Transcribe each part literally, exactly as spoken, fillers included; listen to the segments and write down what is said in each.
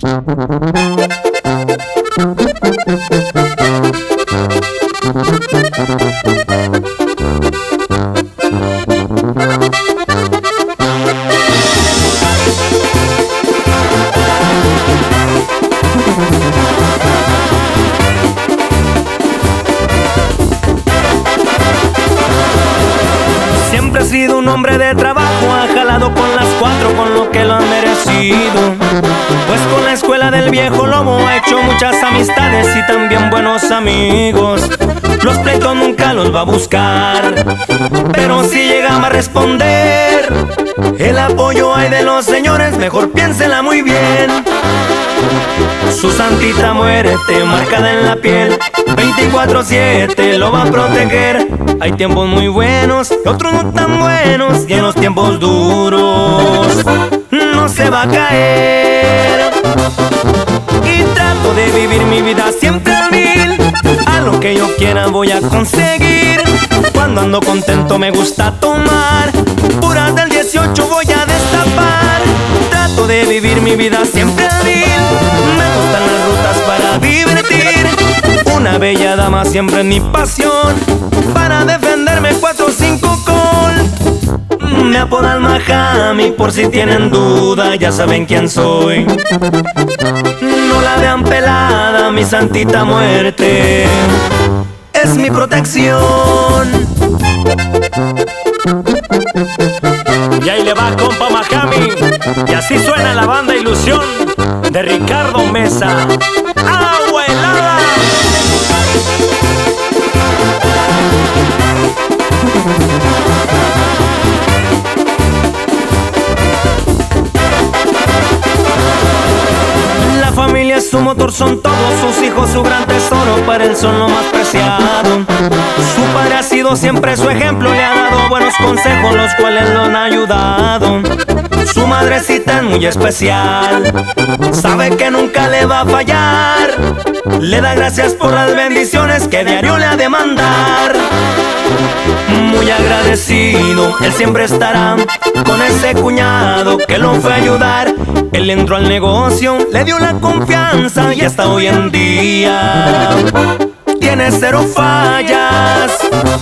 Siempre ha sido un hombre de trabajo, ha jalado con las cuatro con lo que lo ha merecido. Pues con la escuela del viejo lobo ha hecho muchas amistades y también buenos amigos. Los pleitos nunca los va a buscar, pero si llega a responder, el apoyo hay de los señores, mejor piénsela muy bien. Su santita muerte marcada en la piel, veinticuatro siete lo va a proteger. Hay tiempos muy buenos y otros no tan buenos, y en los tiempos duros no se va a caer. Y trato de vivir mi vida siempre al mil, a lo que yo quiera voy a conseguir. Cuando ando contento me gusta tomar, puras del dieciocho voy a destapar. Trato de vivir mi vida siempre al mil, me gustan las rutas para divertir. Una bella dama siempre es mi pasión, para defenderme cuatro o cinco col. Me apodan Mahami por si tienen duda, ya saben quién soy. No la vean pelada, mi santita muerte es mi protección. Y ahí le va compa Mahami, y así suena la banda Ilusión de Ricardo Mesa. ¡Agua helada! La familia es su motor, son todos sus hijos, su gran tesoro, para él son lo más preciado. Su padre ha sido siempre su ejemplo, le ha dado buenos consejos, los cuales lo han ayudado. Su madrecita es muy especial, sabe que nunca le va a fallar. Le da gracias por las bendiciones que diario le ha de mandar. Muy agradecido, él siempre estará con ese cuñado que lo fue a ayudar. Él entró al negocio, le dio la confianza y hasta hoy en día tiene cero fallas.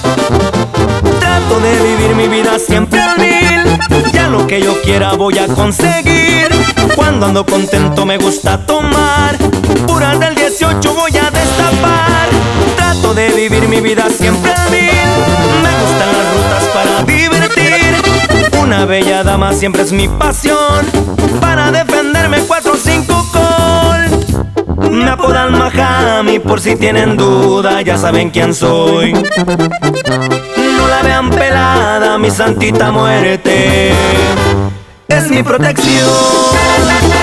Trato de vivir mi vida siempre al mil, ya lo que yo quiera voy a conseguir. Cuando ando contento me gusta tomar, puras del dieciocho voy a destapar. Trato de vivir mi vida siempre al mil, me gustan las rutas para divertir. Una bella dama siempre es mi pasión, para defenderme cuatro o cinco col. Me apodan Mahami por si tienen duda, ya saben quién soy. No la vean pelada, mi santita muerte es mi protección.